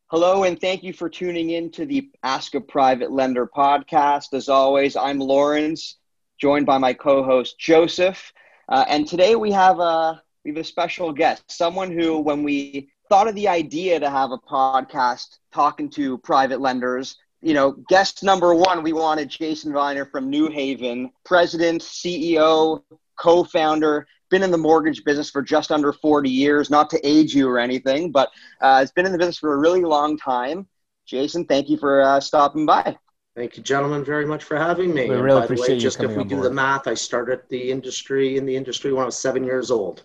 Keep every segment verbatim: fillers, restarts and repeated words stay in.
Hello, and thank you for tuning in to the Ask a Private Lender podcast. As always, I'm Lawrence, joined by my co-host Joseph. Uh, and today we have a we have a special guest, someone who, when we thought of the idea to have a podcast talking to private lenders, you know, guest number one, we wanted Jason Viner from New Haven, president, C E O, co-founder. Been in the mortgage business for just under forty years, not to age you or anything, but uh, it's been in the business for a really long time. Jason, thank you for uh, stopping by. Thank you, gentlemen, very much for having me. We and really by appreciate the way, you just coming if we on do board. the math, I started the industry in the industry when I was seven years old.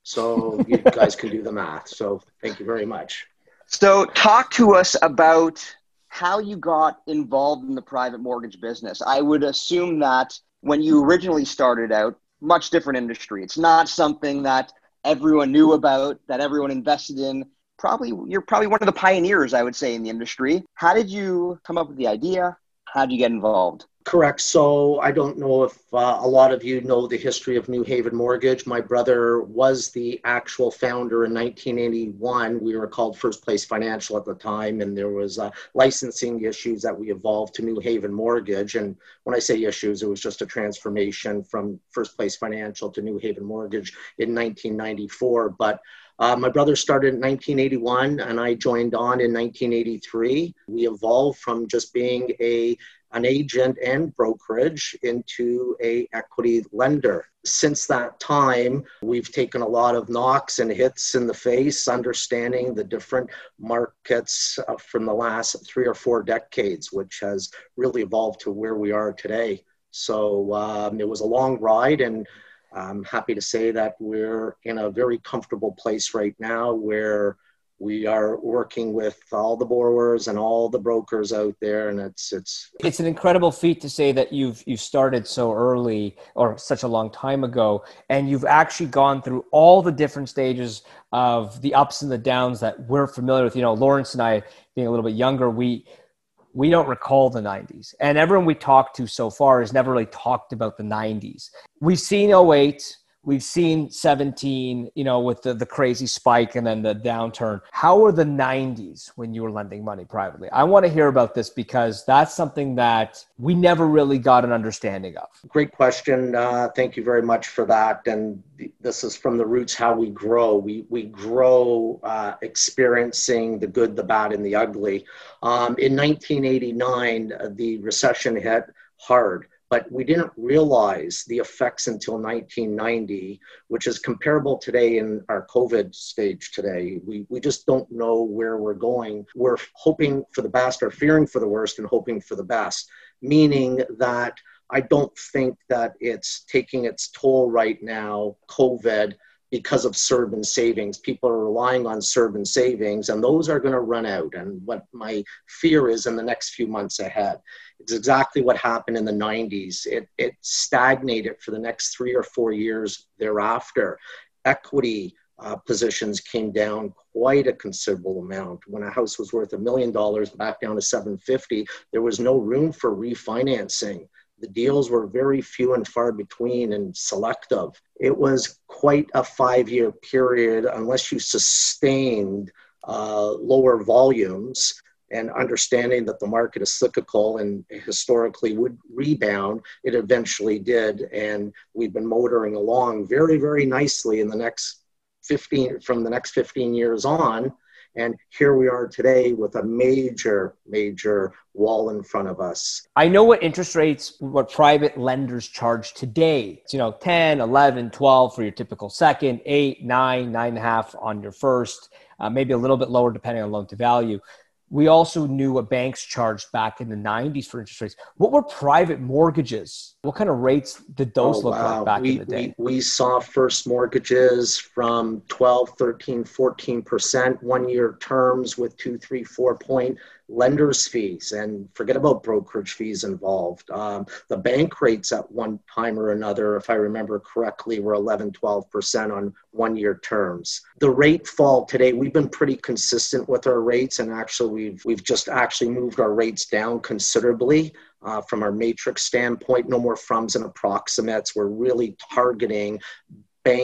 So you guys can do the math. So thank you very much. So talk to us about how you got involved in the private mortgage business. I would assume that when you originally started out, much different industry. It's not something that everyone knew about, that everyone invested in. Probably, you're probably one of the pioneers, I would say, in the industry. How did you come up with the idea? How did you get involved? Correct. So I don't know if uh, a lot of you know the history of New Haven Mortgage. My brother was the actual founder in nineteen eighty-one. We were called First Place Financial at the time, and there was uh, licensing issues that we evolved to New Haven Mortgage. And when I say issues, it was just a transformation from First Place Financial to New Haven Mortgage in nineteen ninety-four. But Uh, my brother started in nineteen eighty-one and I joined on in nineteen eighty-three. We evolved from just being a an agent and brokerage into a equity lender. Since that time, we've taken a lot of knocks and hits in the face, understanding the different markets uh, from the last three or four decades, which has really evolved to where we are today. So um, it was a long ride, and I'm happy to say that we're in a very comfortable place right now where we are working with all the borrowers and all the brokers out there. And it's, it's, It's an incredible feat to say that you've, you've started so early or such a long time ago, and you've actually gone through all the different stages of the ups and the downs that we're familiar with. You know, Lawrence and I, being a little bit younger, we, we don't recall the nineties, and everyone we talked to so far has never really talked about the nineties. We've seen oh eight, we've seen seventeen, you know, with the, the crazy spike and then the downturn. How were the nineties when you were lending money privately? I want to hear about this because that's something that we never really got an understanding of. Great question. Uh, thank you very much for that. And th- this is from the roots how we grow. We we grow uh, experiencing the good, the bad, and the ugly. Um, in nineteen eighty-nine, uh, the recession hit hard, but we didn't realize the effects until nineteen ninety, which is comparable today in our COVID stage today. We, we just don't know where we're going. We're hoping for the best or fearing for the worst and hoping for the best, meaning that I don't think that it's taking its toll right now, COVID, because of C E R B and savings. People are relying on C E R B and savings, and those are going to run out. And what my fear is in the next few months ahead, it's exactly what happened in the nineties. It, it stagnated for the next three or four years thereafter. Equity uh, positions came down quite a considerable amount. When a house was worth a million dollars back down to seven fifty, there was no room for refinancing. The deals were very few and far between and selective. It was quite a five-year period unless you sustained uh, lower volumes and understanding that the market is cyclical and historically would rebound. It eventually did, and we've been motoring along very, very nicely in the next fifteen, from the next fifteen years on. And here we are today with a major, major wall in front of us. I know what interest rates, what private lenders charge today. It's, you know, ten, eleven, twelve for your typical second, eight, nine, nine and a half on your first, uh, maybe a little bit lower depending on loan to value. We also knew what banks charged back in the nineties for interest rates. What were private mortgages? What kind of rates did those oh, look wow. like back we, in the day? We, we saw first mortgages from twelve, thirteen, fourteen percent, one-year terms with two, three, four point lenders fees, and forget about brokerage fees involved. Um, the bank rates at one time or another, if I remember correctly, were eleven, twelve percent on one-year terms. The rate fall today, we've been pretty consistent with our rates, and actually we've, we've just actually moved our rates down considerably. Uh, from our matrix standpoint, no more froms and approximates. We're really targeting bank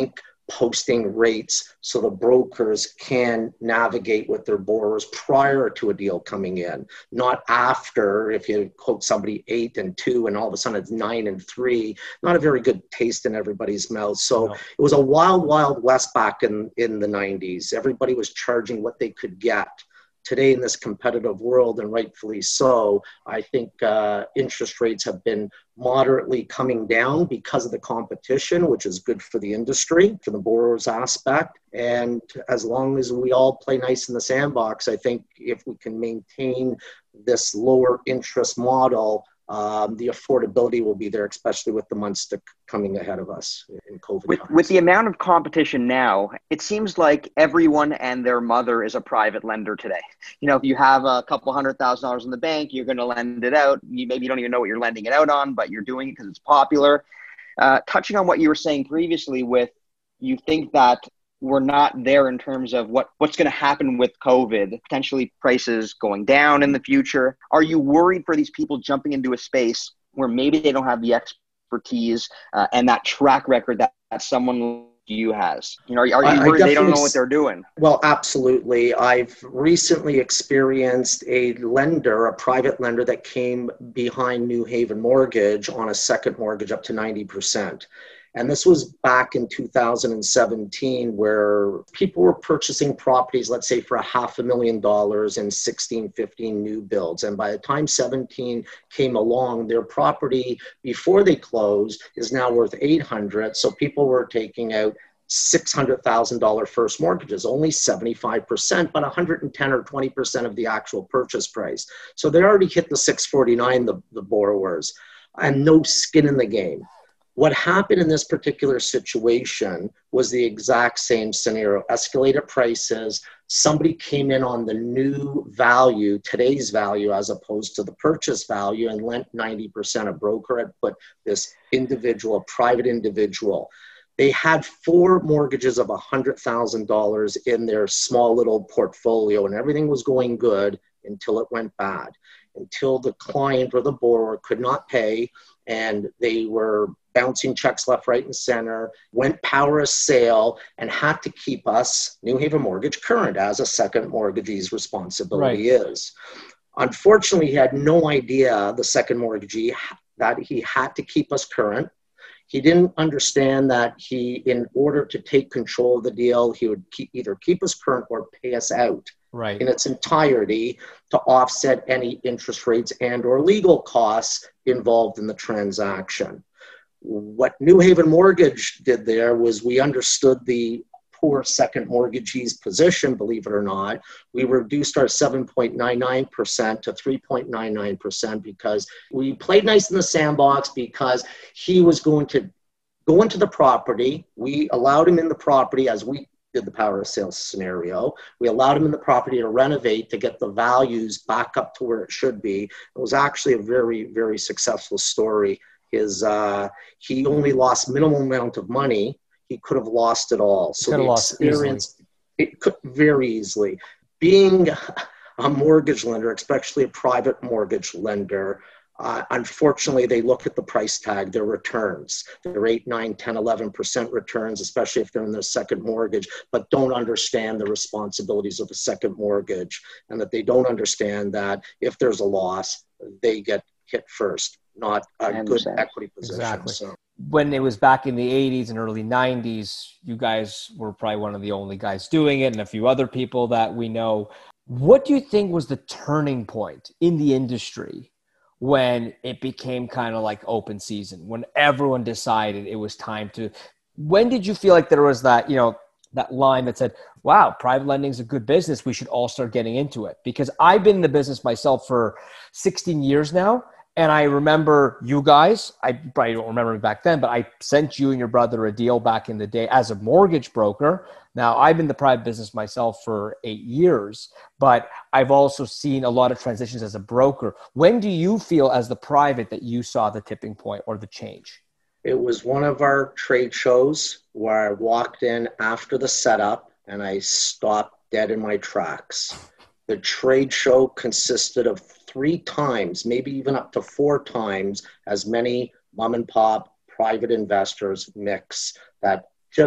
posting rates so the brokers can navigate with their borrowers prior to a deal coming in, not after. If you quote somebody eight and two and all of a sudden it's nine and three, not a very good taste in everybody's mouth. So No. it was a wild, wild west back in, in the nineties. Everybody was charging what they could get. Today in this competitive world, and rightfully so, I think uh, interest rates have been moderately coming down because of the competition, which is good for the industry, for the borrower's aspect. And as long as we all play nice in the sandbox, I think if we can maintain this lower interest model, um, the affordability will be there, especially with the months to coming ahead of us in COVID With, times. with the amount of competition now, it seems like everyone and their mother is a private lender today. You know, if you have a couple hundred thousand dollars in the bank, you're going to lend it out. You maybe you don't even know what you're lending it out on, but you're doing it because it's popular. Uh, touching on what you were saying previously with, you think that we're not there in terms of what, what's going to happen with COVID, potentially prices going down in the future. Are you worried for these people jumping into a space where maybe they don't have the expertise uh, and that track record that, that someone like you has? You know, are, are you I, worried I they don't know what they're doing? Well, absolutely. I've recently experienced a lender, a private lender that came behind New Haven Mortgage on a second mortgage up to ninety percent. And this was back in two thousand seventeen, where people were purchasing properties, let's say for a half a million dollars in sixteen, fifteen new builds. And by the time seventeen came along, their property before they closed is now worth eight hundred. So people were taking out six hundred thousand dollars first mortgages, only seventy-five percent, but one hundred ten or twenty percent of the actual purchase price. So they already hit the six forty-nine, the, the borrowers, and no skin in the game. What happened in this particular situation was the exact same scenario. Escalated prices, somebody came in on the new value, today's value, as opposed to the purchase value, and lent ninety percent. A broker had put this individual, a private individual. They had four mortgages of one hundred thousand dollars in their small little portfolio, and everything was going good until it went bad, until the client or the borrower could not pay, and they were bouncing checks left, right, and center, went power of sale, and had to keep us, New Haven Mortgage, current, as a second mortgagee's responsibility Right. is. Unfortunately, he had no idea, the second mortgagee, that he had to keep us current. He didn't understand that he, in order to take control of the deal, he would keep, either keep us current or pay us out Right. in its entirety to offset any interest rates and or legal costs involved in the transaction. What New Haven Mortgage did there was we understood the poor second mortgagee's position, believe it or not. We reduced our seven point nine nine percent to three point nine nine percent because we played nice in the sandbox, because he was going to go into the property. We allowed him in the property as we did the power of sales scenario. We allowed him in the property to renovate, to get the values back up to where it should be. It was actually a very, very successful story. His, uh, he only lost minimal amount of money. He could have lost it all. So Could have the lost experience, it could very easily. Being a mortgage lender, especially a private mortgage lender, uh, unfortunately, they look at the price tag, their returns. They're eight, nine, ten, eleven percent returns, especially if they're in their second mortgage, but don't understand the responsibilities of a second mortgage, and that they don't understand that if there's a loss, they get hit first, not a good equity position. Exactly. So. When it was back in the eighties and early nineties, you guys were probably one of the only guys doing it, and a few other people that we know. What do you think was the turning point in the industry when it became kind of like open season, when everyone decided it was time to? When did you feel like there was that, you know, that line that said, wow, private lending is a good business, we should all start getting into it? Because I've been in the business myself for sixteen years now. And I remember you guys, I probably don't remember it back then, but I sent you and your brother a deal back in the day as a mortgage broker. Now, I've been in the private business myself for eight years, but I've also seen a lot of transitions as a broker. When do you feel as the private that you saw the tipping point or the change? It was one of our trade shows where I walked in after the setup and I stopped dead in my tracks. The trade show consisted of three times, maybe even up to four times as many mom and pop private investors mix that just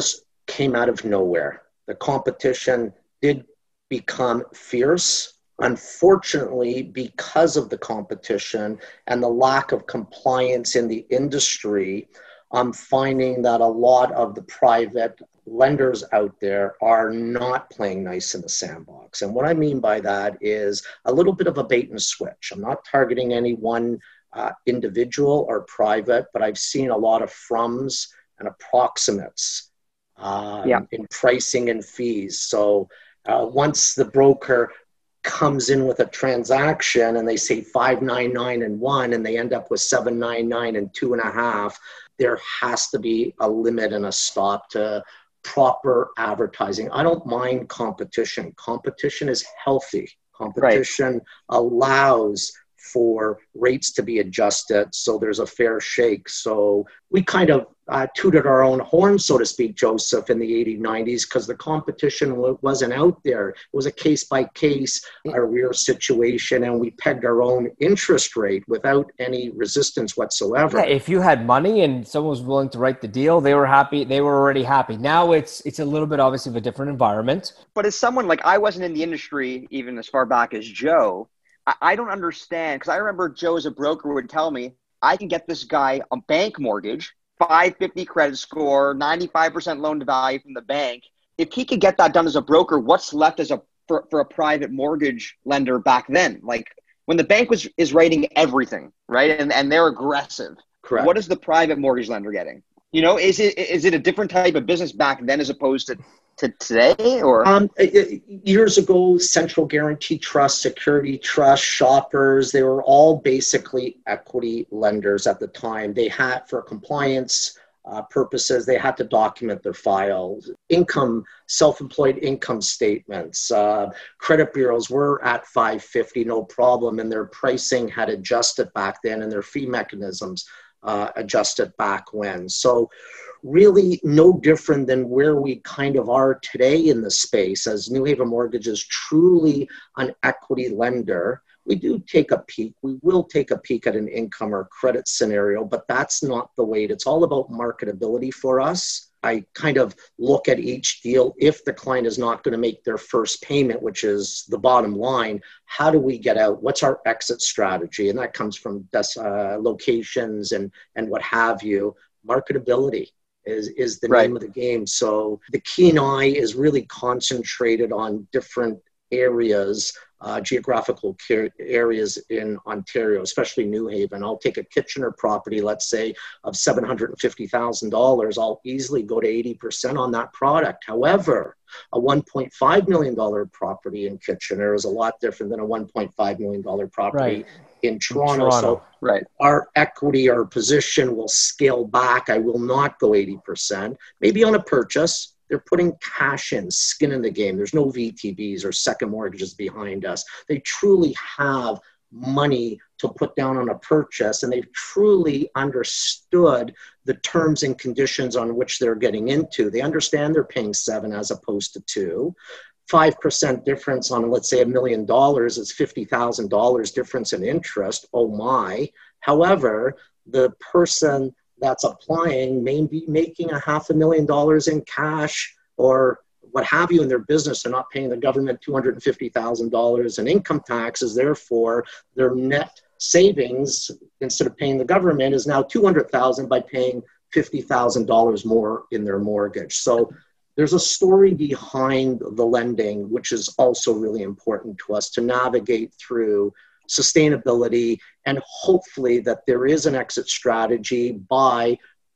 came out of nowhere. The competition did become fierce. Unfortunately, because of the competition and the lack of compliance in the industry, I'm finding that a lot of the private lenders out there are not playing nice in the sandbox. And what I mean by that is a little bit of a bait and switch. I'm not targeting any one uh, individual or private, but I've seen a lot of froms and approximates um, yeah. in pricing and fees. So uh, once the broker comes in with a transaction and they say five ninety-nine and one and they end up with seven ninety-nine and two and a half, there has to be a limit and a stop to proper advertising. I don't mind competition. Competition is healthy. Competition right. allows for rates to be adjusted so there's a fair shake. So we kind of uh, tooted our own horn, so to speak, Joseph, in the eighties, nineties, because the competition w- wasn't out there. It was a case-by-case arrear situation, and we pegged our own interest rate without any resistance whatsoever. Yeah, if you had money and someone was willing to write the deal, they were happy. They were already happy. Now it's it's a little bit obviously of a different environment. But as someone, like, I wasn't in the industry even as far back as Joe, I, I don't understand, because I remember Joe as a broker would tell me, I can get this guy a bank mortgage, five fifty credit score, ninety-five percent loan to value from the bank. If he could get that done as a broker, what's left as a for, for a private mortgage lender back then? Like, when the bank was is rating everything, right? And and they're aggressive. Correct. What is the private mortgage lender getting? You know, is it is it a different type of business back then as opposed to, to today? Or um, years ago, Central Guarantee Trust, Security Trust, Shoppers, they were all basically equity lenders at the time. They had, for compliance uh, purposes, they had to document their files. Income, self-employed income statements, uh, credit bureaus were at five fifty, no problem, and their pricing had adjusted back then, and their fee mechanisms uh, adjusted back when. So really no different than where we kind of are today in the space, as New Haven Mortgage is truly an equity lender. We do take a peek. We will take a peek at an income or credit scenario, but that's not the way. It's all about marketability for us. I kind of look at each deal. If the client is not going to make their first payment, which is the bottom line, how do we get out? What's our exit strategy? And that comes from uh, locations and, and what have you. Marketability is, is the right. name of the game. So the keen eye is really concentrated on different areas, uh, geographical areas in Ontario, especially New Haven. I'll take a Kitchener property, let's say, of seven hundred fifty thousand dollars. I'll easily go to eighty percent on that product. However, a one point five million dollars property in Kitchener is a lot different than a one point five million dollars property right. in Toronto. Toronto. So right. our equity, our position will scale back. I will not go eighty percent. Maybe on a purchase, they're putting cash in, skin in the game. There's no V T Bs or second mortgages behind us. They truly have money to put down on a purchase, and they've truly understood the terms and conditions on which they're getting into. They understand they're paying seven as opposed to two. five percent difference on, let's say, a million dollars is fifty thousand dollars difference in interest. Oh my. However, the person that's applying may be making a half a million dollars in cash or what have you in their business. They're not paying the government two hundred fifty thousand dollars in income taxes. Therefore, their net savings, instead of paying the government, is now two hundred thousand dollars by paying fifty thousand dollars more in their mortgage. So there's a story behind the lending, which is also really important to us to navigate through sustainability, and hopefully that there is an exit strategy by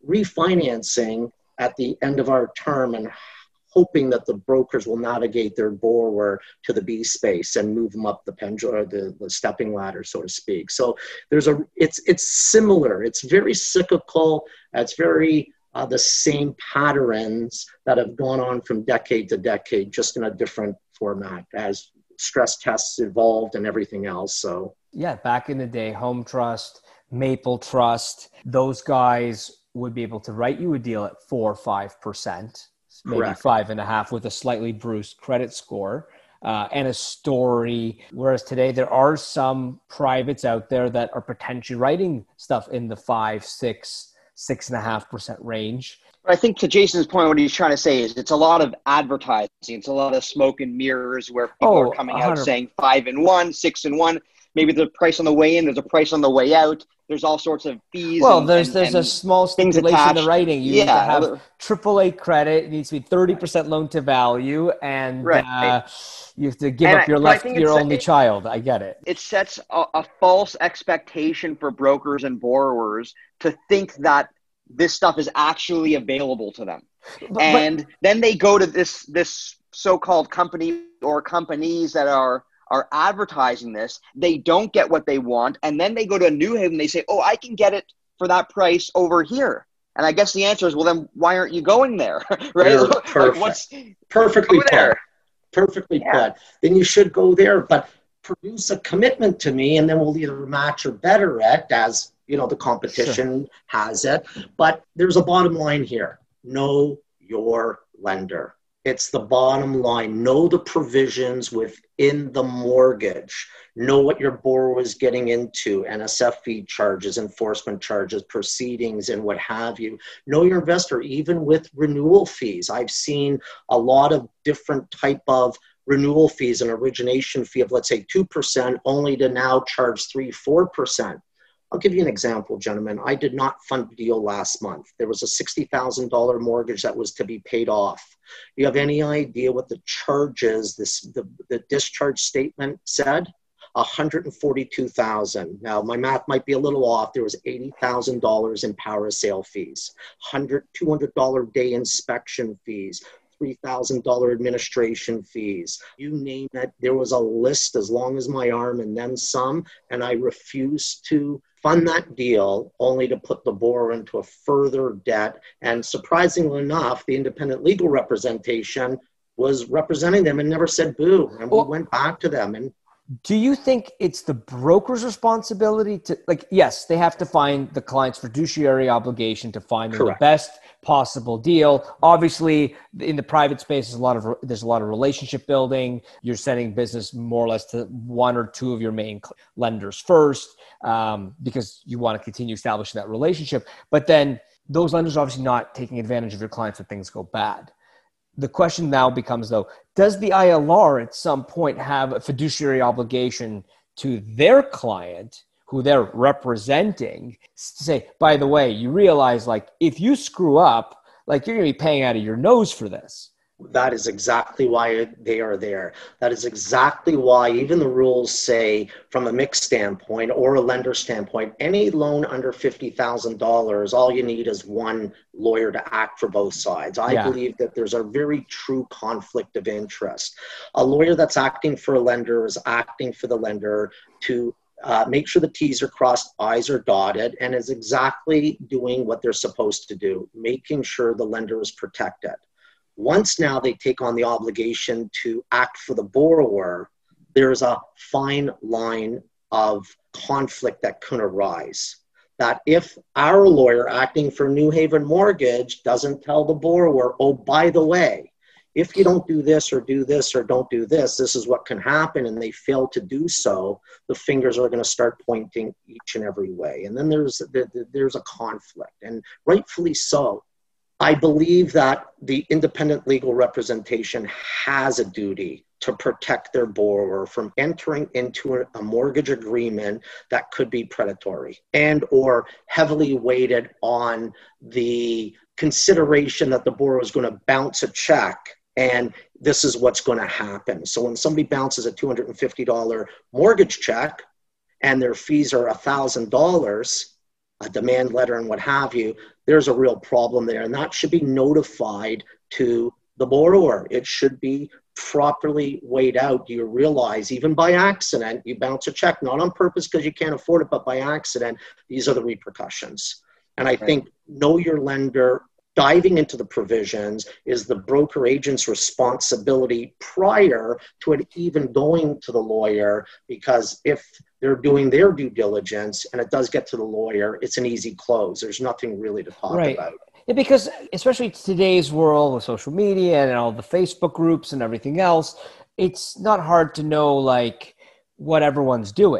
refinancing at the end of our term, and hoping that the brokers will navigate their borrower to the B space and move them up the pendulum or the, the stepping ladder, so to speak. So there's a, it's, it's similar. It's very cyclical. It's very uh, the same patterns that have gone on from decade to decade, just in a different format as stress tests evolved and everything else. So yeah, back in the day, Home Trust, Maple Trust, those guys would be able to write you a deal at four or five percent, maybe Correct. five and a half, with a slightly bruised credit score uh, and a story. Whereas today, there are some privates out there that are potentially writing stuff in the five, six, six and a half percent range. But I think to Jason's point, what he's trying to say is it's a lot of advertising. It's a lot of smoke and mirrors where people Oh, are coming one out hundred saying five and one, six and one. Maybe the price on the way in, there's a price on the way out. There's all sorts of fees Well, and, there's and, there's a and small things stipulation in the attached. writing. You need to Yeah, have triple A credit. It needs to be thirty percent loan to value, and right. uh, you have to give And up I, your but I left, think your it's, only it, child. I get it. it sets a, a false expectation for brokers and borrowers to think that this stuff is actually available to them. But, And but, then they go to this this so-called company or companies that are are advertising this. They don't get what they want, and then they go to a New Haven. They say, "Oh, I can get it for that price over here." And I guess the answer is, well, then why aren't you going there, right? You're Like, perfect. what's Perfectly go put. there. Perfectly Yeah. put. Then you should go there, but produce a commitment to me, and then we'll either match or better it as you know the competition Sure. has it. But there's a bottom line here. Know your lender. It's the bottom line. Know the provisions within the mortgage. Know what your borrower is getting into, N S F fee charges, enforcement charges, proceedings, and what have you. Know your investor, even with renewal fees. I've seen a lot of different type of renewal fees, an origination fee of, let's say, two percent, only to now charge three, four percent. I'll give you an example, gentlemen. I did not fund a deal last month. There was a sixty thousand dollars mortgage that was to be paid off. Do you have any idea what the charges, this, the, the discharge statement said? one hundred forty-two thousand dollars. Now, my math might be a little off. There was eighty thousand dollars in power of sale fees, one hundred dollars, two hundred dollars day inspection fees, three thousand dollars administration fees. You name it. There was a list as long as my arm and then some, and I refused to fund that deal only to put the borrower into a further debt. And surprisingly enough, the independent legal representation was representing them and never said boo. And we Well, went back to them. And do you think it's the broker's responsibility to, like, yes, they have to find the client's fiduciary obligation to find them the correct. best possible deal. Obviously, in the private space, there's a lot of there's a lot of relationship building. You're sending business more or less to one or two of your main lenders first, um, because you want to continue establishing that relationship. But then those lenders are obviously not taking advantage of your clients when things go bad. The question now becomes, though, does the I L R at some point have a fiduciary obligation to their client who they're representing to say, by the way, you realize, like, if you screw up, like, you're going to be paying out of your nose for this? That is exactly why they are there. That is exactly why even the rules say, from a mixed standpoint or a lender standpoint, any loan under fifty thousand dollars, all you need is one lawyer to act for both sides. I Yeah. believe that there's a very true conflict of interest. A lawyer that's acting for a lender is acting for the lender to uh, make sure the T's are crossed, I's are dotted, and is exactly doing what they're supposed to do, making sure the lender is protected. Once now they take on the obligation to act for the borrower, there's a fine line of conflict that can arise. That if our lawyer acting for New Haven Mortgage doesn't tell the borrower, oh, by the way, if you don't do this or do this or don't do this, this is what can happen, and they fail to do so, the fingers are going to start pointing each and every way. And then there's, there's a conflict, and rightfully so. I believe that the independent legal representation has a duty to protect their borrower from entering into a mortgage agreement that could be predatory and or heavily weighted on the consideration that the borrower is going to bounce a check and this is what's going to happen. So when somebody bounces a two hundred fifty dollars mortgage check and their fees are one thousand dollars, a demand letter and what have you, there's a real problem there. And that should be notified to the borrower. It should be properly weighed out. You realize, even by accident, you bounce a check, not on purpose because you can't afford it, but by accident, these are the repercussions. And I Right. think know your lender, diving into the provisions is the broker agent's responsibility prior to it even going to the lawyer, because if they're doing their due diligence and it does get to the lawyer, it's an easy close. There's nothing really to talk Right. about. Yeah, because especially today's world with social media and all the Facebook groups and everything else, it's not hard to know, like, what everyone's doing.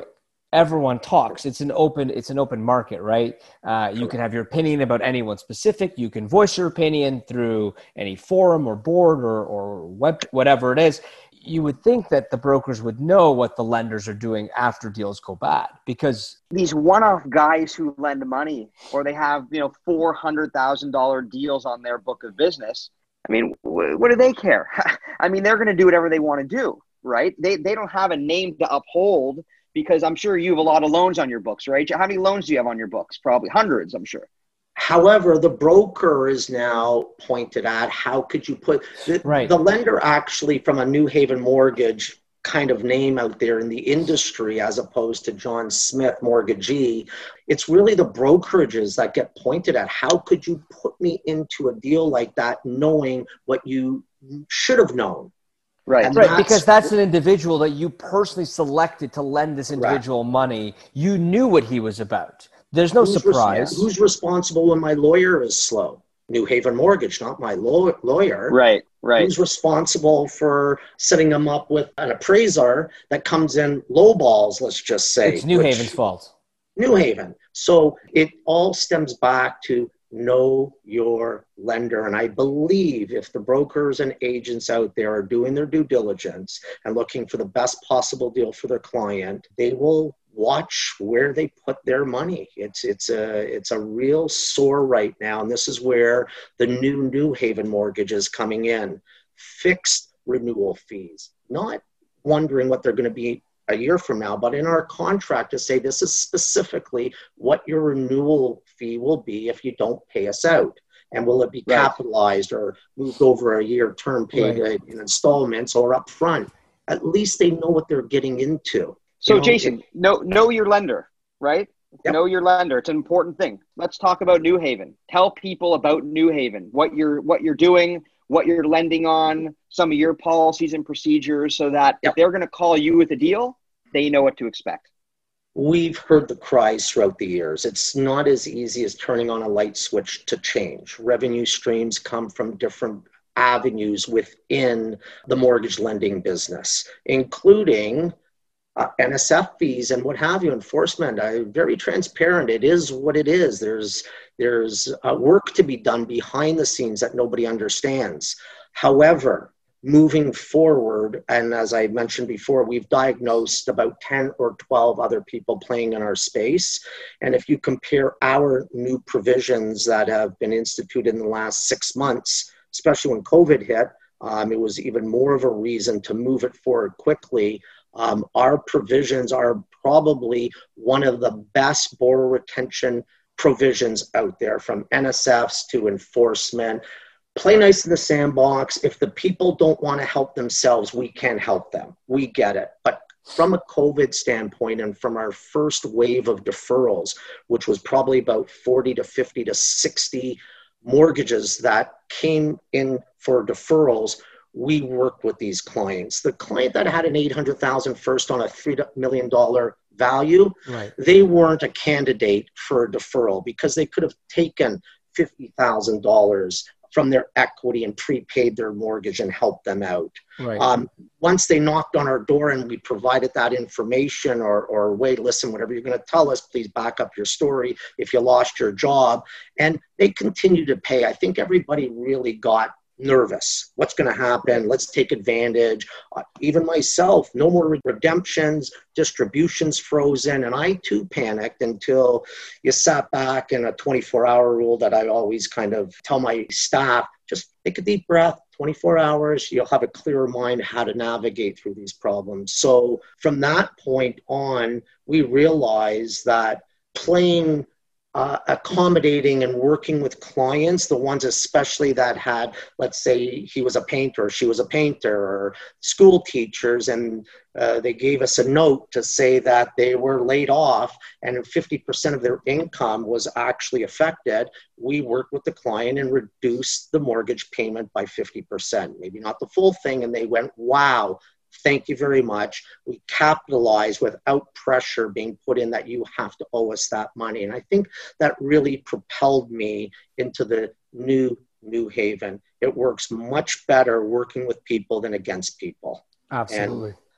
everyone talks. It's an open, it's an open market, right? Uh, you can have your opinion about anyone specific. You can voice your opinion through any forum or board or, or web, whatever it is. You would think that the brokers would know what the lenders are doing after deals go bad, because these one-off guys who lend money, or they have, you know, four hundred thousand dollars deals on their book of business. I mean, wh- what do they care? I mean, they're going to do whatever they want to do, right? They they don't have a name to uphold, because I'm sure you have a lot of loans on your books, right? How many loans do you have on your books? Probably hundreds, I'm sure. However, the broker is now pointed at, how could you put the, right. the lender actually from a New Haven Mortgage kind of name out there in the industry, as opposed to John Smith Mortgagee. It's really the brokerages that get pointed at. How could you put me into a deal like that knowing what you should have known? Right, and right, that's, because that's an individual that you personally selected to lend this individual right. money. You knew what he was about. There's no who's surprise. Res- who's responsible when my lawyer is slow? New Haven Mortgage, not my law- lawyer. Right, right. Who's responsible for setting them up with an appraiser that comes in low balls, let's just say. It's New which, Haven's fault. New Haven. So it all stems back to know your lender. And I believe if the brokers and agents out there are doing their due diligence and looking for the best possible deal for their client, they will watch where they put their money. It's it's a it's a real sore right now, and this is where the new New Haven Mortgage is coming in. Fixed renewal fees, not wondering what they're going to be a year from now, but in our contract to say this is specifically what your renewal fee will be if you don't pay us out. And will it be right. capitalized or moved over a year term paid right. in installments or upfront? At least they know what they're getting into. So you know, Jason, it, know, know your lender, right? Yep. Know your lender. It's an important thing. Let's talk about New Haven. Tell people about New Haven, what you're, what you're doing, what you're lending on, some of your policies and procedures, so that yep. if they're going to call you with a deal, they know what to expect. We've heard the cries throughout the years. It's not as easy as turning on a light switch to change. Revenue streams come from different avenues within the mortgage lending business, including Uh, N S F fees and what have you, enforcement. I'm very transparent. It is what it is. There's there's uh, work to be done behind the scenes that nobody understands. However, moving forward, and as I mentioned before, we've diagnosed about ten or twelve other people playing in our space. And if you compare our new provisions that have been instituted in the last six months, especially when COVID hit, um, it was even more of a reason to move it forward quickly. Um, our provisions are probably one of the best borrower retention provisions out there, from N S Fs to enforcement. Play nice in the sandbox. If the people don't want to help themselves, we can help them. We get it. But from a COVID standpoint and from our first wave of deferrals, which was probably about forty to fifty to sixty mortgages that came in for deferrals, we work with these clients. The client that had an eight hundred thousand dollars first on a three million dollars value, right. they weren't a candidate for a deferral because they could have taken fifty thousand dollars from their equity and prepaid their mortgage and helped them out. Right. Um, once they knocked on our door and we provided that information or, or wait, listen, whatever you're going to tell us, please back up your story if you lost your job. And they continue to pay. I think everybody really got nervous. What's going to happen? Let's take advantage. Uh, even myself, no more redemptions, distributions frozen. And I too panicked until you sat back in a twenty-four hour rule that I always kind of tell my staff, just take a deep breath, twenty-four hours, you'll have a clearer mind how to navigate through these problems. So from that point on, we realized that playing Uh, accommodating and working with clients, the ones especially that had, let's say he was a painter, she was a painter, or school teachers, and uh, they gave us a note to say that they were laid off and fifty percent of their income was actually affected. We worked with the client and reduced the mortgage payment by fifty percent, maybe not the full thing. And they went, wow, thank you very much. We capitalized without pressure being put in that you have to owe us that money. And I think that really propelled me into the new New Haven. It works much better working with people than against people. Absolutely. And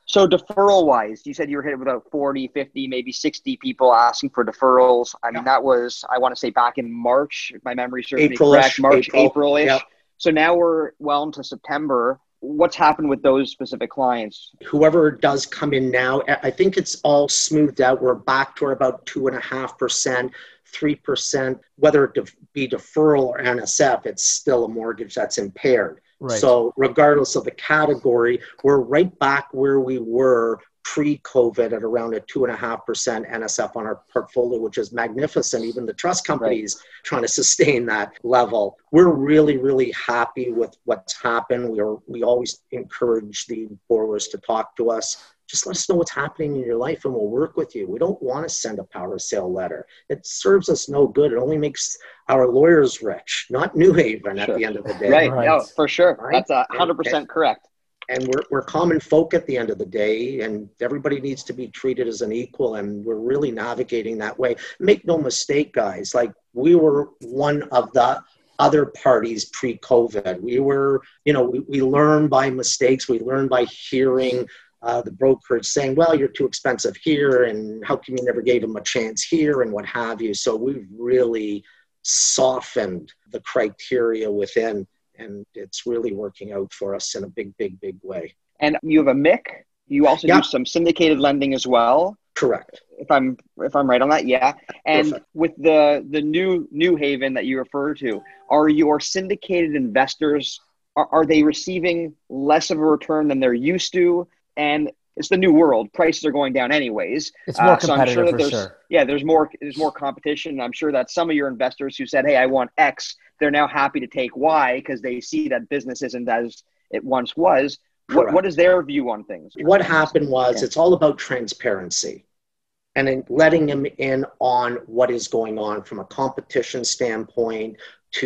So deferral wise, you said you were hit with about forty, fifty, maybe sixty people asking for deferrals. I mean, Yep. that was, I want to say back in March, if my memory serves me April-ish, correct, March, April. April-ish. Yep. So now we're well into September. What's happened with those specific clients? Whoever does come in now, I think it's all smoothed out. We're back to about two and a half percent, three percent, whether it be deferral or N S F, it's still a mortgage that's impaired. Right. So regardless of the category, we're right back where we were pre-COVID at around a two and a half percent N S F on our portfolio, which is magnificent. Even the trust companies right. trying to sustain that level. We're really, really happy with what's happened. We are, we always encourage the borrowers to talk to us. Just let us know what's happening in your life and we'll work with you. We don't want to send a power of sale letter. It serves us no good. It only makes our lawyers rich, not New Haven sure. at the end of the day. Right, right. No, for sure. Right? That's one hundred percent and, correct. And we're, we're common folk at the end of the day, and everybody needs to be treated as an equal, and we're really navigating that way. Make no mistake, guys, like we were one of the other parties pre-COVID. We were, you know, we, we learn by mistakes. We learn by hearing Uh, the brokerage saying, well, you're too expensive here, and how come you never gave them a chance here, and what have you. So we've really softened the criteria within, and it's really working out for us in a big, big, big way. And you have a M I C. You also yeah. do some syndicated lending as well. Correct. If I'm if I'm right on that, yeah. And Perfect. With the the new New Haven that you refer to, are your syndicated investors, are, are they receiving less of a return than they're used to? And it's the new world. Prices are going down anyways. It's more uh, so competitive I'm sure that for there's, sure. Yeah, there's more there's more competition. And I'm sure that some of your investors who said, hey, I want X, they're now happy to take Y because they see that business isn't as it once was. What, what is their view on things? What happened was yeah. it's all about transparency and in letting them in on what is going on from a competition standpoint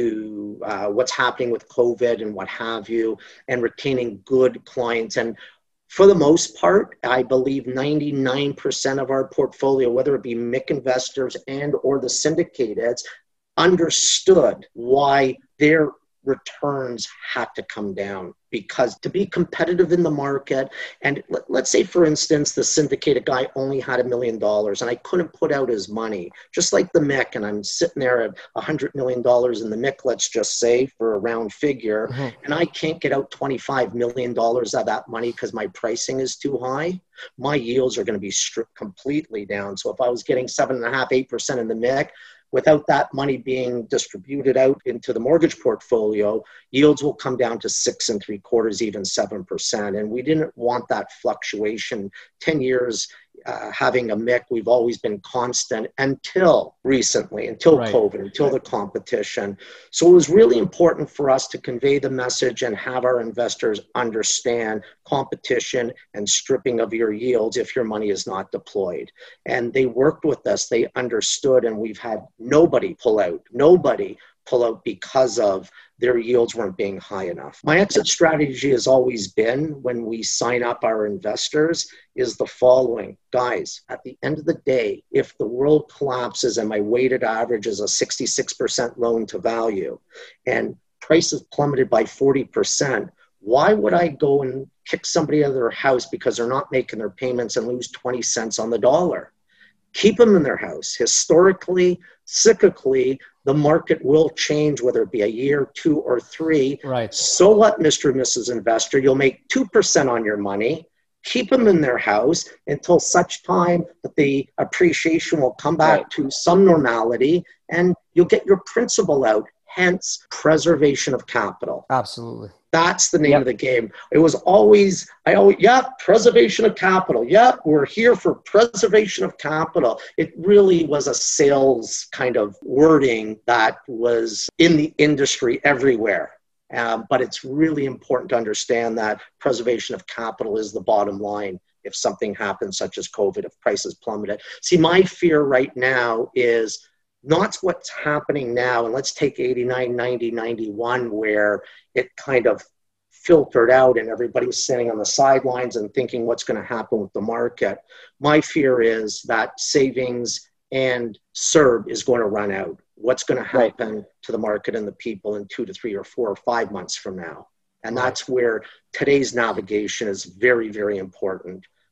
to uh, what's happening with COVID and what have you, and retaining good clients. And for the most part, I believe ninety-nine percent of our portfolio, whether it be M I C investors and or the syndicateds, understood why their returns had to come down, because to be competitive in the market, and let, let's say, for instance, the syndicated guy only had a million dollars and I couldn't put out his money, just like the M I C, and I'm sitting there at one hundred million dollars in the M I C, let's just say, for a round figure, mm-hmm. and I can't get out twenty-five million dollars of that money because my pricing is too high, my yields are going to be stripped completely down. So if I was getting seven and a half, eight percent in the M I C, without that money being distributed out into the mortgage portfolio, yields will come down to six and three quarters, even seven percent. And we didn't want that fluctuation. ten years uh, having a M I C, we've always been constant until recently, until right. COVID, until right. the competition. So it was really important for us to convey the message and have our investors understand competition and stripping of your yields if your money is not deployed. And they worked with us, they understood, and we've had nobody pull out, nobody pull out because of their yields weren't being high enough. My exit strategy has always been, when we sign up our investors, is the following. Guys, at the end of the day, if the world collapses and my weighted average is a sixty-six percent loan to value and prices plummeted by forty percent, why would I go and kick somebody out of their house because they're not making their payments and lose twenty cents on the dollar? Keep them in their house. Historically, cyclically, the market will change, whether it be a year, two, or three. Right. So what, Mister and Missus Investor? You'll make two percent on your money. Keep them in their house until such time that the appreciation will come back right. to some normality, and you'll get your principal out. Hence, preservation of capital. Absolutely. That's the name yep. of the game. It was always, I always, yeah, preservation of capital. Yeah, we're here for preservation of capital. It really was a sales kind of wording that was in the industry everywhere. Um, but it's really important to understand that preservation of capital is the bottom line if something happens, such as COVID, if prices plummeted. See, my fear right now is not what's happening now, and let's take eighty-nine, ninety, ninety-one, where it kind of filtered out and everybody was sitting on the sidelines and thinking what's going to happen with the market. My fear is that savings and S E R B is going to run out. What's going to happen right. to the market and the people in two to three or four or five months from now? And right. that's where today's navigation is very, very important.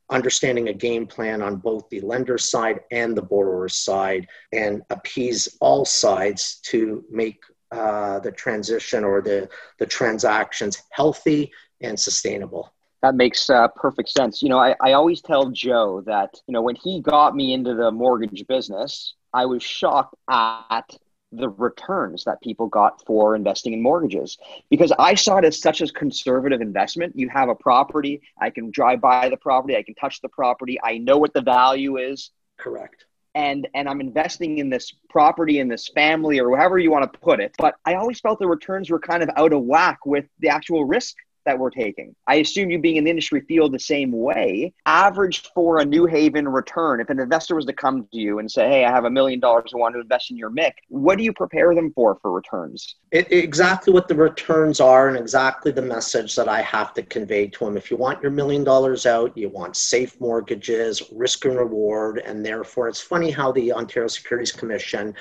understanding a game plan on both the lender side and the borrower side, and appease all sides to make uh, the transition or the, the transactions healthy and sustainable. That makes uh, perfect sense. You know, I, I always tell Joe that, you know, when he got me into the mortgage business, I was shocked at the returns that people got for investing in mortgages, because I saw it as such a conservative investment. You have a property, I can drive by the property, I can touch the property, I know what the value is. Correct. And and I'm investing in this property, in this family, or however you want to put it. But I always felt the returns were kind of out of whack with the actual risk that we're taking. I assume you being in the industry feel the same way. Average for a New Haven return, if an investor was to come to you and say, hey, I have a million dollars, I want to invest in your M I C, what do you prepare them for for returns? It, exactly what the returns are and exactly the message that I have to convey to them. If you want your million dollars out, you want safe mortgages, risk and reward, and therefore it's funny how the Ontario Securities Commission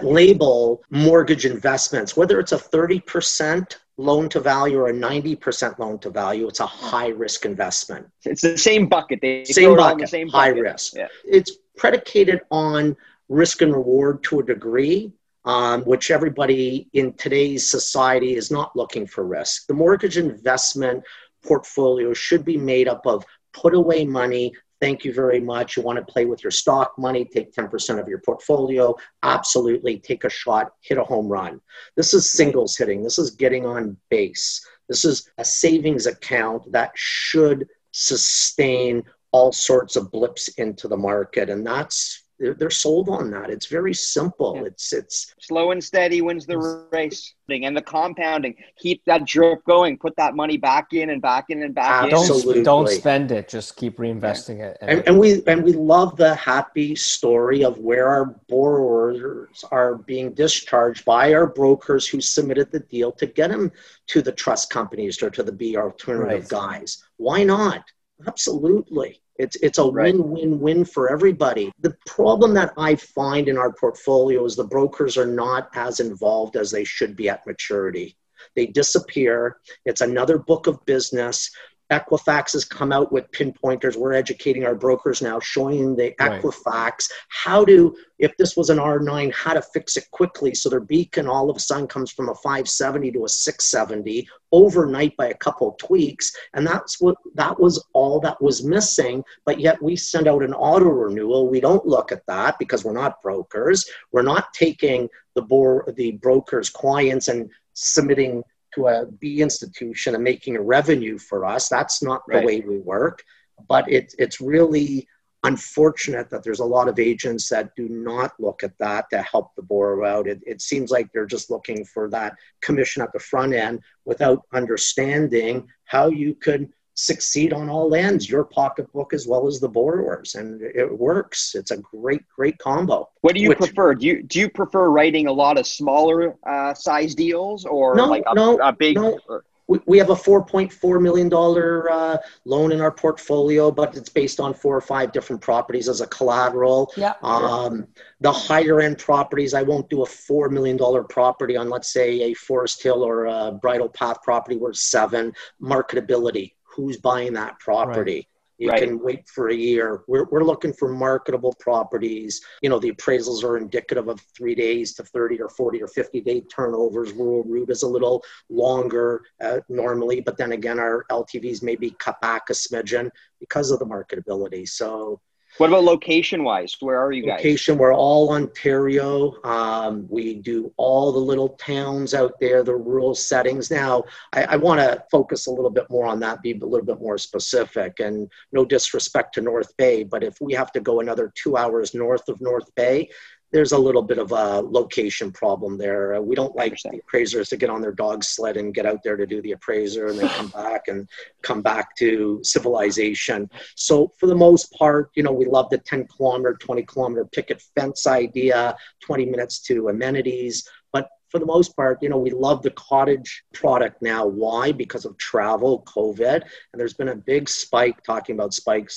label mortgage investments, whether it's a thirty percent loan to value or a ninety percent loan to value, it's a high risk investment. It's the same bucket. They same throw it bucket, all in the same high bucket. risk. Yeah. It's predicated on risk and reward to a degree, um, which everybody in today's society is not looking for risk. The mortgage investment portfolio should be made up of put away money. Thank you very much. You want to play with your stock money, take ten percent of your portfolio. Absolutely. Take a shot, hit a home run. This is singles hitting. This is getting on base. This is a savings account that should sustain all sorts of blips into the market. And that's, they're, they're sold on that. It's very simple. Yeah. It's, it's slow and steady wins the race. And the compounding, keep that drip going, put that money back in and back in and back Absolutely. in. Don't, don't spend it, just keep reinvesting yeah. it. And, and, and we and we love the happy story of where our borrowers are being discharged by our brokers who submitted the deal to get them to the trust companies or to the B alternative right. guys. Why not? Absolutely. It's it's a right. win-win-win for everybody. The problem that I find in our portfolio is the brokers are not as involved as they should be at maturity. They disappear. It's another book of business. Equifax has come out with pinpointers. We're educating our brokers now, showing the right. Equifax how to, if this was an R nine, how to fix it quickly so their beacon all of a sudden comes from a five seventy to a six seventy overnight by a couple of tweaks. And that's what, that was all that was missing. But yet we send out an auto renewal. We don't look at that because we're not brokers. We're not taking the, bor- the broker's clients and submitting to a B institution and making a revenue for us. That's not the right. way we work. But it, it's really unfortunate that there's a lot of agents that do not look at that to help the borrower out. It, it seems like they're just looking for that commission at the front end without understanding how you could succeed on all ends, your pocketbook as well as the borrowers. And it works. It's a great, great combo. What do you Which, prefer? Do you do you prefer writing a lot of smaller uh, size deals or no, like a, no, a big? No. Or, We, we have a four point four million dollars uh, loan in our portfolio, but it's based on four or five different properties as a collateral. Yeah. Um, the higher end properties, I won't do a four million dollars property on, let's say, a Forest Hill or a Bridle Path property worth seven. Marketability. Who's buying that property? Right. You right. can wait for a year. We're we're looking for marketable properties. You know, the appraisals are indicative of three days to thirty or forty or fifty day turnovers. Rural route is a little longer uh, normally, but then again, our L T Vs may be cut back a smidgen because of the marketability. So what about location-wise? Where are you guys? Location, we're all Ontario. Um, we do all the little towns out there, the rural settings. Now, I, I want to focus a little bit more on that, be a little bit more specific. And no disrespect to North Bay, but if we have to go another two hours north of North Bay, there's a little bit of a location problem there. Uh, we don't like the appraisers to get on their dog sled and get out there to do the appraiser and then come back and come back to civilization. So for the most part, you know, we love the ten kilometer, twenty kilometer picket fence idea, twenty minutes to amenities. But for the most part, you know, we love the cottage product now. Why? Because of travel, COVID, and there's been a big spike, talking about spikes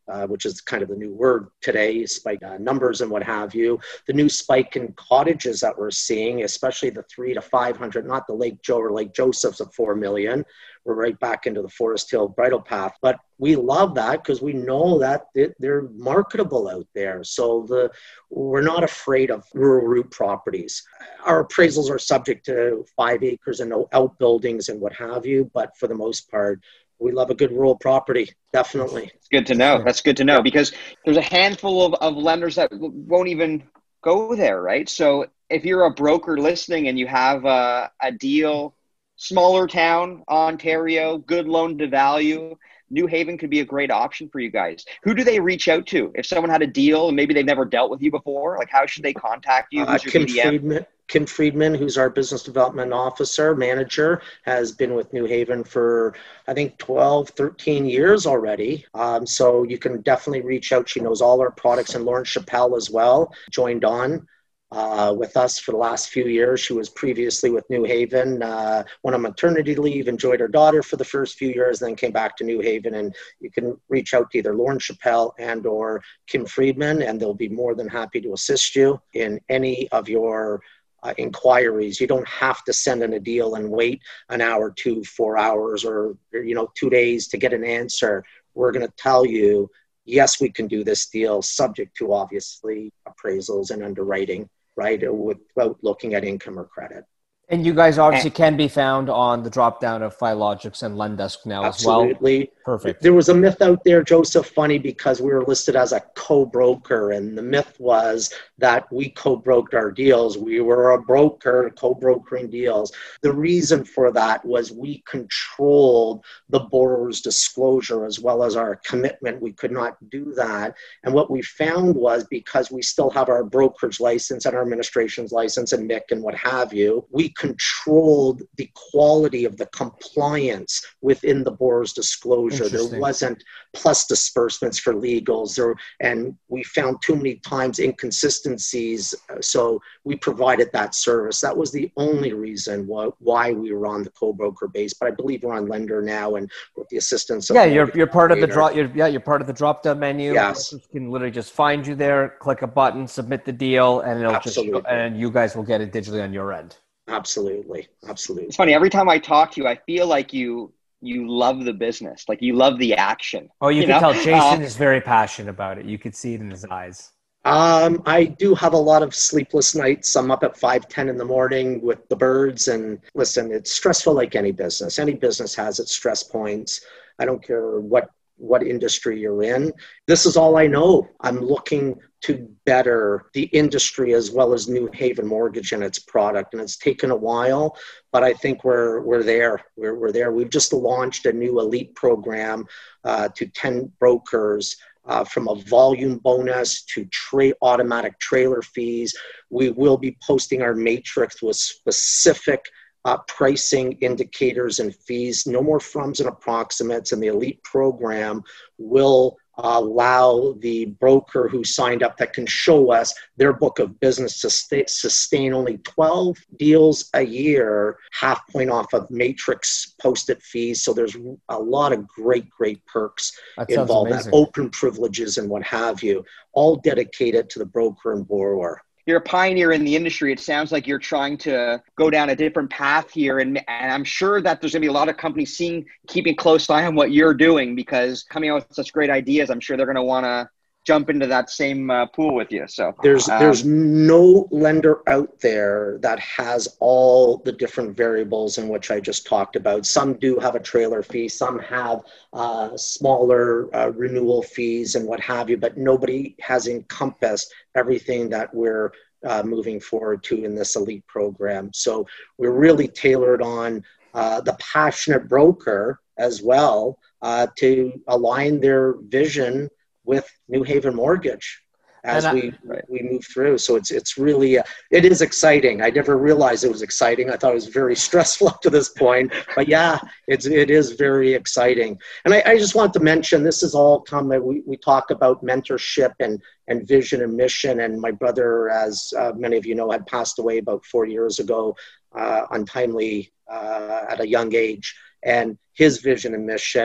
uh, which is kind of the new word today, spike uh, numbers and what have you. The new spike in cottages that we're seeing, especially the three to five hundred, not the Lake Joe or Lake Joseph's of four million. We're right back into the Forest Hill bridle path. But we love that because we know that it, they're marketable out there. So the we're not afraid of rural route properties. Our appraisals are subject to five acres and no outbuildings and what have you. But for the most part, we love a good rural property. Definitely. It's good to know. That's good to know, yeah. Because there's a handful of, of lenders that won't even go there, right? So if you're a broker listening and you have a, a deal, smaller town, Ontario, good loan to value, New Haven could be a great option for you guys. Who do they reach out to? If someone had a deal and maybe they've never dealt with you before, like how should they contact you? Uh, Kim Friedman, Kim Friedman, who's our business development officer, manager, has been with New Haven for, I think, twelve, thirteen years already. Um, so you can definitely reach out. She knows all our products, and Lauren Chappelle as well joined on Uh, with us for the last few years. She was previously with New Haven, uh, went on maternity leave, enjoyed her daughter for the first few years, then came back to New Haven. And you can reach out to either Lauren Chappelle and or Kim Friedman, and they'll be more than happy to assist you in any of your uh, inquiries. You don't have to send in a deal and wait an hour, two, four hours, or, you know, two days to get an answer. We're going to tell you, yes, we can do this deal, subject to obviously appraisals and underwriting, right, without looking at income or credit. And you guys obviously can be found on the drop down of Filogix and Lendesk now as well. Absolutely. Perfect. There was a myth out there, Joseph, funny, because we were listed as a co-broker, and the myth was that we co-broked our deals. We were a broker co-brokering deals. The reason for that was we controlled the borrower's disclosure as well as our commitment. We could not do that. And what we found was, because we still have our brokerage license and our administration's license and M I C and what have you, we controlled the quality of the compliance within the borrower's disclosure. There wasn't plus disbursements for legals there, and we found too many times inconsistencies. So we provided that service. That was the only reason why, why we were on the co-broker base. But I believe we're on lender now, and with the assistance of yeah, you're you're part of the drop. You're, yeah, you're part of the drop down menu. Yes, you can literally just find you there, click a button, submit the deal, and it'll Absolutely. just and you guys will get it digitally on your end. Absolutely. Absolutely. It's funny. Every time I talk to you, I feel like you, you love the business. Like you love the action. Oh, you, you can know? tell Jason uh, is very passionate about it. You could see it in his eyes. Um, I do have a lot of sleepless nights. I'm up at five, ten in the morning with the birds, and listen, it's stressful like any business. Any business has its stress points. I don't care what what industry you're in. This is all I know. I'm looking to better the industry as well as New Haven Mortgage and its product. And it's taken a while, but I think we're we're there. We're, we're there. We've just launched a new elite program uh, to ten brokers, uh, from a volume bonus to tra- automatic trailer fees. We will be posting our matrix with specific Uh, pricing indicators and fees, no more frums and approximates, and the elite program will uh, allow the broker who signed up that can show us their book of business to stay, sustain only twelve deals a year, half point off of matrix posted fees. So there's a lot of great, great perks that involved, that open privileges and what have you, all dedicated to the broker and borrower. You're a pioneer in the industry. It sounds like you're trying to go down a different path here. And, and I'm sure that there's going to be a lot of companies seeing, keeping close eye on what you're doing, because coming out with such great ideas, I'm sure they're going to want to jump into that same uh, pool with you. So there's um, there's no lender out there that has all the different variables in which I just talked about. Some do have a trailer fee, some have uh, smaller uh, renewal fees and what have you, but nobody has encompassed everything that we're uh, moving forward to in this elite program. So we're really tailored on uh, the passionate broker as well uh, to align their vision with New Haven Mortgage as I, we right. we move through. So it's it's really, uh, it is exciting. I never realized it was exciting. I thought it was very stressful up to this point. But yeah, it's, it is very exciting. And I, I just want to mention, this is all come, we, we talk about mentorship and, and vision and mission. And my brother, as uh, many of you know, had passed away about four years ago, uh, untimely uh, at a young age. And his vision and mission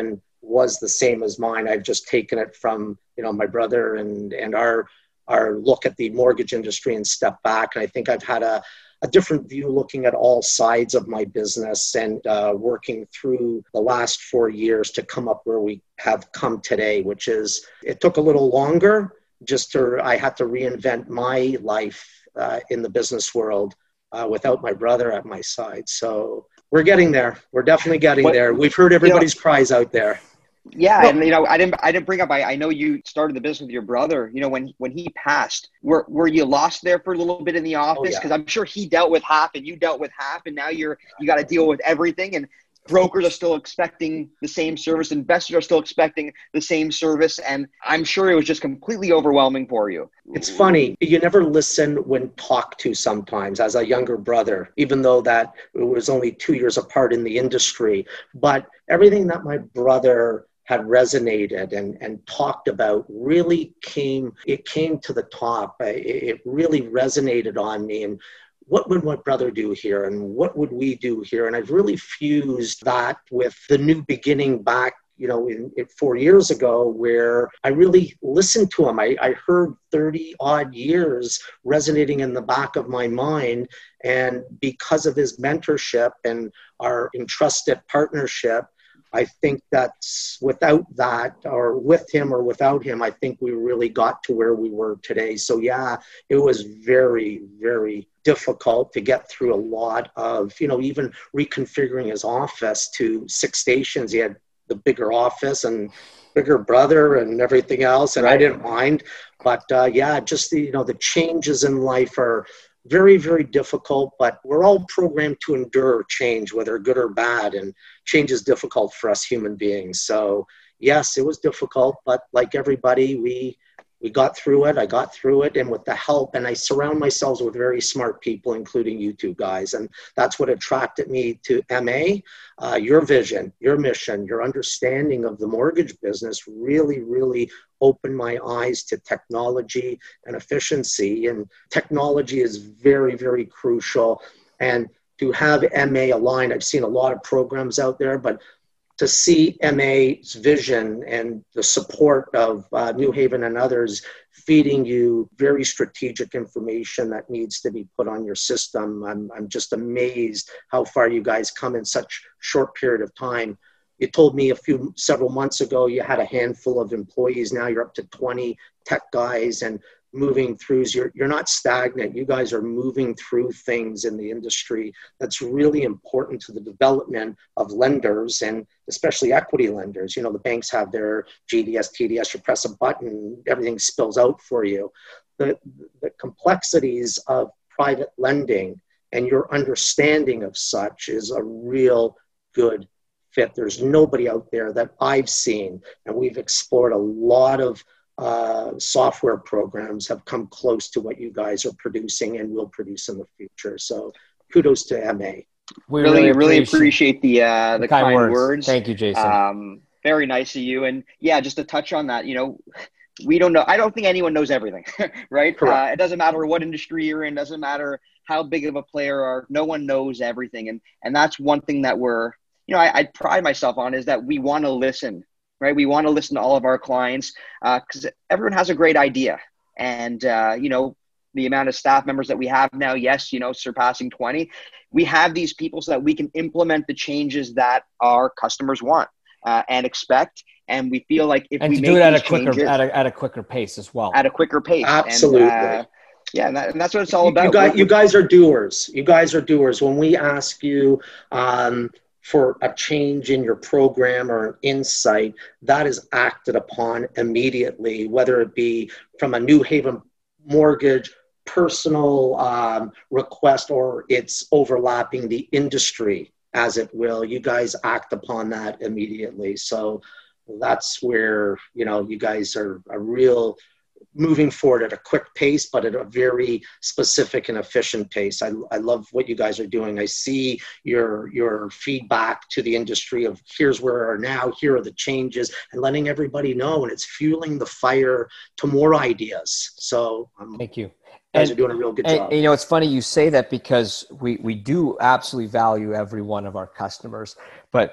was the same as mine. I've just taken it from, you know, my brother and, and our, our look at the mortgage industry and step back. And I think I've had a, a different view looking at all sides of my business and uh, working through the last four years to come up where we have come today, which is, it took a little longer just to, I had to reinvent my life uh, in the business world uh, without my brother at my side. So we're getting there. We're definitely getting what, there. We've heard everybody's you know, cries out there. Yeah. No. And, you know, I didn't, I didn't bring up, I, I know you started the business with your brother, you know, when, when he passed, were, were you lost there for a little bit in the office? Oh, yeah. Cause I'm sure he dealt with half and you dealt with half, and now you're, you got to deal with everything, and brokers are still expecting the same service. Investors are still expecting the same service. And I'm sure it was just completely overwhelming for you. It's funny. You never listen when talked to sometimes as a younger brother, even though that it was only two years apart in the industry. But everything that my brother had resonated and, and talked about really came, it came to the top. It, it really resonated on me. And what would my brother do here? And what would we do here? And I've really fused that with the new beginning back, you know, in, in four years ago, where I really listened to him. I, I heard thirty odd years resonating in the back of my mind. And because of his mentorship and our entrusted partnership, I think that's without that, or with him or without him, I think we really got to where we were today. So yeah, it was very, very difficult to get through a lot of, you know, even reconfiguring his office to six stations. He had the bigger office and bigger brother and everything else, and I didn't mind. But uh, yeah, just the, you know, the changes in life are very, very difficult, but we're all programmed to endure change, whether good or bad, and change is difficult for us human beings. So yes, it was difficult, but like everybody, we we got through it. I got through it, and with the help, and I surround myself with very smart people, including you two guys, and that's what attracted me to M A. Uh, your vision, your mission, your understanding of the mortgage business really, really opened my eyes to technology and efficiency. And technology is very, very crucial. And to have M A aligned, I've seen a lot of programs out there, but to see M A's vision and the support of uh, New Haven and others feeding you very strategic information that needs to be put on your system, I'm, I'm just amazed how far you guys come in such short period of time. You told me a few, several months ago, you had a handful of employees. Now you're up to twenty tech guys and moving through. You're, you're not stagnant. You guys are moving through things in the industry that's really important to the development of lenders, and especially equity lenders. You know, the banks have their G D S, T D S, you press a button, everything spills out for you. The, the complexities of private lending and your understanding of such is a real good fit. There's nobody out there that I've seen, and we've explored a lot of uh, software programs have come close to what you guys are producing and will produce in the future. So kudos to M A. We really, really appreciate, really appreciate the, uh, the, the kind, kind words. words. Thank you, Jason. Um, very nice of you. And yeah, just to touch on that, you know, we don't know. I don't think anyone knows everything, right? Uh, it doesn't matter what industry you're in. Doesn't matter how big of a player are. No one knows everything. And, and that's one thing that we're, you know, I, I pride myself on, is that we want to listen, right? We want to listen to all of our clients because uh, everyone has a great idea. And, uh, you know, the amount of staff members that we have now, yes, you know, surpassing twenty, we have these people so that we can implement the changes that our customers want uh, and expect. And we feel like if and we to make do it at a changes, quicker, at a, at a quicker pace as well, at a quicker pace. Absolutely. And, uh, yeah, and, that, and that's what it's all about. You guys, you guys are doers. You guys are doers. When we ask you, um, for a change in your program or an insight, that is acted upon immediately, whether it be from a New Haven mortgage personal um, request or it's overlapping the industry, as it will. You guys act upon that immediately. So that's where, you know, you guys are a real moving forward at a quick pace, but at a very specific and efficient pace. I, I love what you guys are doing. I see your your feedback to the industry of here's where we are now, here are the changes, and letting everybody know, and it's fueling the fire to more ideas. So um, thank you. You guys and, are doing a real good and, job. And, you know, it's funny you say that because we, we do absolutely value every one of our customers, but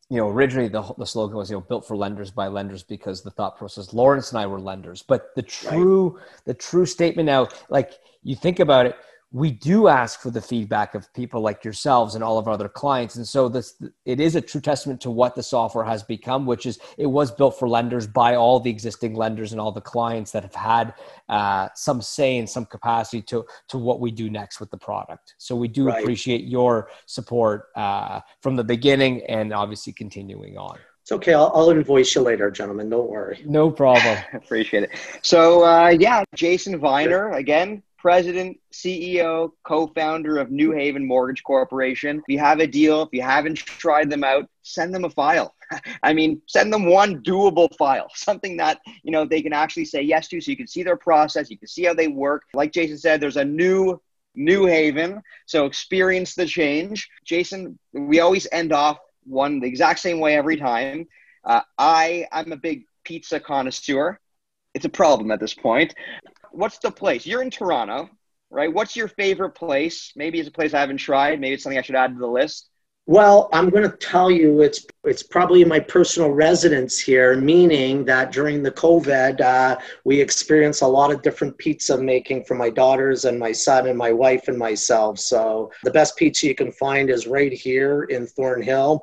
you know, originally the, the slogan was, you know, built for lenders by lenders, because the thought process, Lawrence and I were lenders, but the true, right. the true statement now, like you think about it, we do ask for the feedback of people like yourselves and all of our other clients. And so this, it is a true testament to what the software has become, which is it was built for lenders by all the existing lenders and all the clients that have had uh, some say in some capacity to, to what we do next with the product. So we do right. appreciate your support uh, from the beginning and obviously continuing on. It's okay. I'll, I'll invoice you later, gentlemen. Don't worry. No problem. Appreciate it. So uh, yeah, Jason Viner, again, President, C E O, co-founder of New Haven Mortgage Corporation. If you have a deal, if you haven't tried them out, send them a file. I mean, send them one doable file, something that, you know, they can actually say yes to, so you can see their process, you can see how they work. Like Jason said, there's a new New Haven, so experience the change. Jason, we always end off one the exact same way every time. Uh, I, I'm a big pizza connoisseur. It's a problem at this point. What's the place? You're in Toronto, right? What's your favorite place? Maybe it's a place I haven't tried. Maybe it's something I should add to the list. Well, I'm going to tell you, it's it's probably my personal residence here, meaning that during the COVID, uh, we experienced a lot of different pizza making for my daughters and my son and my wife and myself. So the best pizza you can find is right here in Thornhill.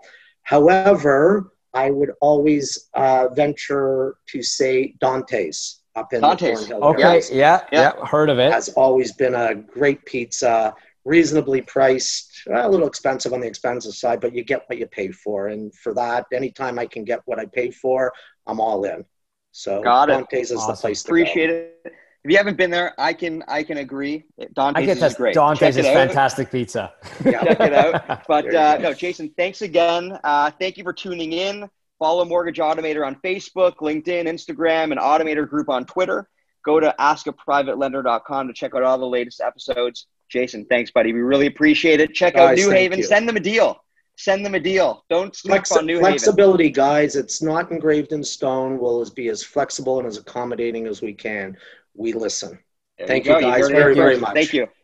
However, I would always uh, venture to say Dante's. Up in Dante's. The Thornhill okay, yeah, yeah, yeah, heard of it. Has always been a great pizza, reasonably priced, a little expensive on the expensive side, but you get what you pay for. And for that, anytime I can get what I pay for, I'm all in. So Got it. Dante's is Awesome. the place to Appreciate go. it. If you haven't been there, I can I can agree. Dante's I get is that. great. Dante's Check is it out. fantastic pizza. Yeah. Check it out. But There you uh, go. no, Jason, thanks again. Uh, thank you for tuning in. Follow Mortgage Automator on Facebook, LinkedIn, Instagram, and Automator Group on Twitter. Go to ask a private lender dot com to check out all the latest episodes. Jason, thanks, buddy. We really appreciate it. Check out Guys, New thank Haven. you. Send them a deal. Send them a deal. Don't sleep Flexi- on New flexibility, guys. It's not engraved in stone. We'll be as flexible and as accommodating as we can. We listen. Haven. Thank There you, go. guys, heard it very, here very first. much. Thank you.